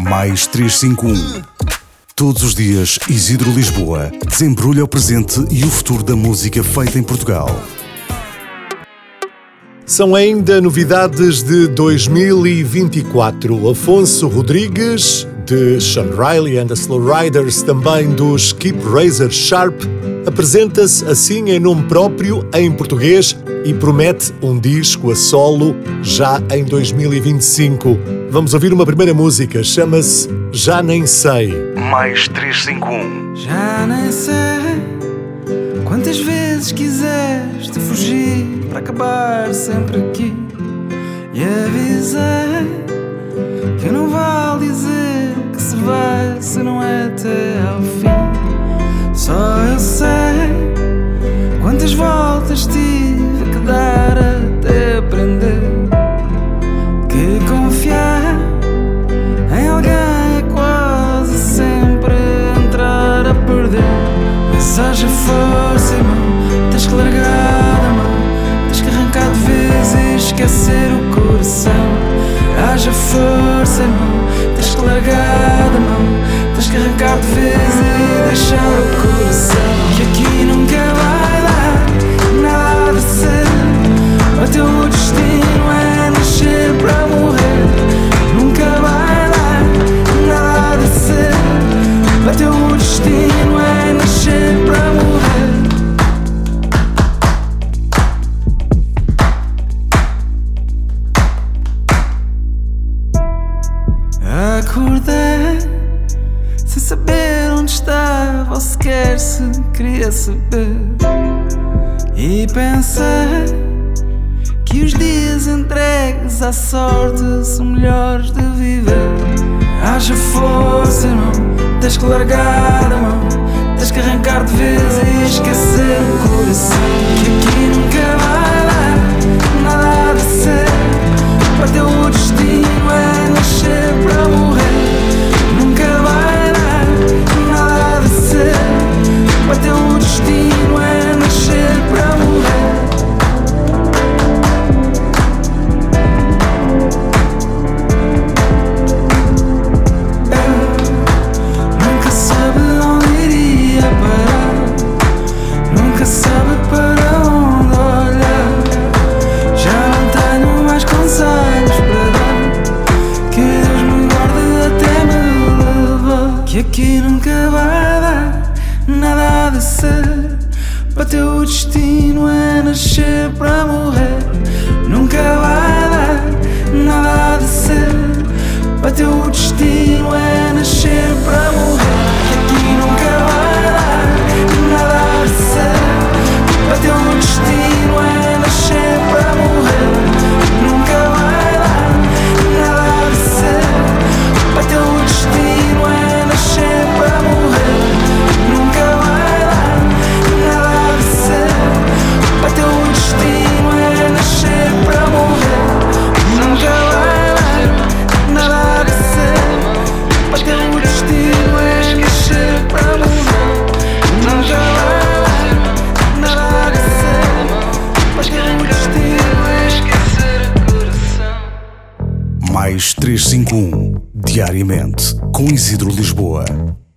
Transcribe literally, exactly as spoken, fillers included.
Mais trezentos e cinquenta e um. Todos os dias, Isidro Lisboa desembrulha o presente e o futuro da música feita em Portugal. São ainda novidades de dois mil e vinte e quatro. Afonso Rodrigues, de Sean Riley and the Slow Riders, também dos Keep Razor Sharp, apresenta-se assim em nome próprio, em português, e promete um disco a solo já em dois mil e vinte e cinco. Vamos ouvir uma primeira música, chama-se Já Nem Sei. Mais trezentos e cinquenta e um. Já nem sei quantas vezes quiseste fugir para acabar sempre aqui. E avisei que não vale dizer que se vai se não é até ao fim. Só eu sei quantas voltas tive que dar até aprender que confiar em alguém é quase sempre entrar a perder. Mas haja força, irmão, tens que largar a mão, tens que arrancar de vez e esquecer o coração. Haja força, irmão, tens que largar a mão, tens que arrancar de vez e deixar o coração. Que aqui nunca vai dar nada a ser. O teu destino é nascer para morrer. Nunca vai dar nada a ser. O teu destino é nascer para morrer. Acordei sem saber onde estava ou sequer se queria saber. E pensei que os dias entregues à sorte são melhores de viver. Haja força, irmão, tens que largar a mão, tens que arrancar de vez e esquecer o coração. Que aqui nunca vai dar nada a ser. O teu destino é nascer para morrer. Nunca vai dar nada a ser. O teu destino é nascer para morrer. Nunca sabe onde iria parar, nunca sabe para onde olhar. Já não tenho mais conselhos para dar, que Deus me guarde até me levar. Que aqui nunca vai dar nada a ser. Para teu destino é nascer para morrer. Nunca vai dar nada a ser. Para teu destino é nascer para morrer. Que aqui nunca vai dar nada a ser. Para teu destino é nascer para morrer. Nunca vai dar nada a ser. Para teu destino é nascer para morrer. Nunca vai dar nada a ser. Para teu destino é nascer para morrer. Nunca vai dar nada a ser. Para teu destino é nascer para morrer. Nunca vai dar nada a ser. Para teu destino é esquecer o coração. Mais trezentos e cinquenta e um. Diariamente, com Isidro Lisboa.